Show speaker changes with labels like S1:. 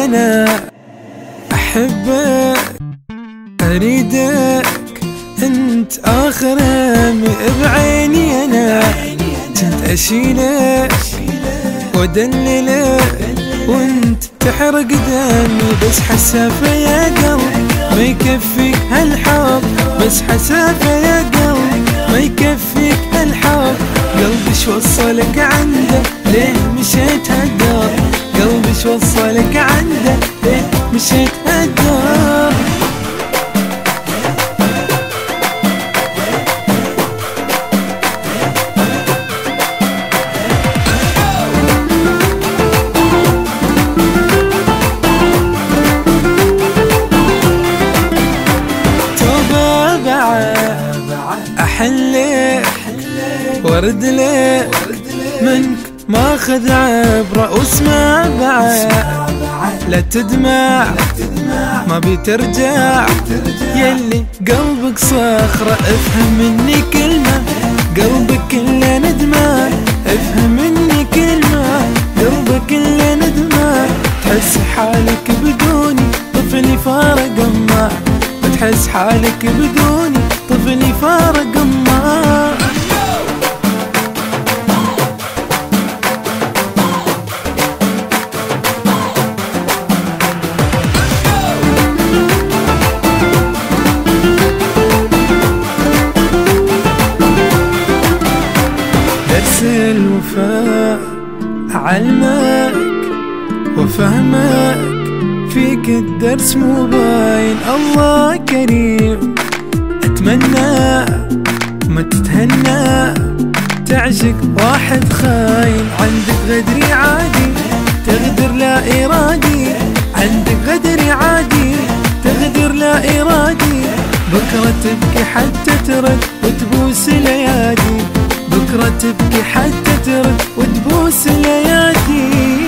S1: أنا أحبك أريدك، أنت آخر همي بعيني. أنا كنت أشيلك وأدللك وأنت تحرق دمي، بس حسافة يا قلب ما يكفيك هالحب، بس حسافة يا قلب ما يكفيك هالحب. قلبي شو وصلك عنده ليه مشيت هالدار، قلبي شو وصلك عنده ليه مشيت هالدار. أحلك ورد لك منك ما خذ عبرة، واسمع بعد لا تدمع ما بترجع، يلي قلبك صخرة افهم مني كلمة، قلبك كله ندمة افهم مني كلمة، قلبك كله ندمة. تحس حالك بدوني طفلي فارق أمه، بتحس حالك بدوني طفلي فارق أمه. درس الوفاء أعلمك وفهمك، فيك الدرس مو باين. الله كريم أتمنى ما تتهنى تعشق واحد خاين، عندك غدري عادي تغدر لا إرادي، عندك غدري عادي تغدر لا إرادي. بكرة تبكي حتى ترد وتبوس ليادي، بكرة تبكي حتى ترد وتبوس ليادي.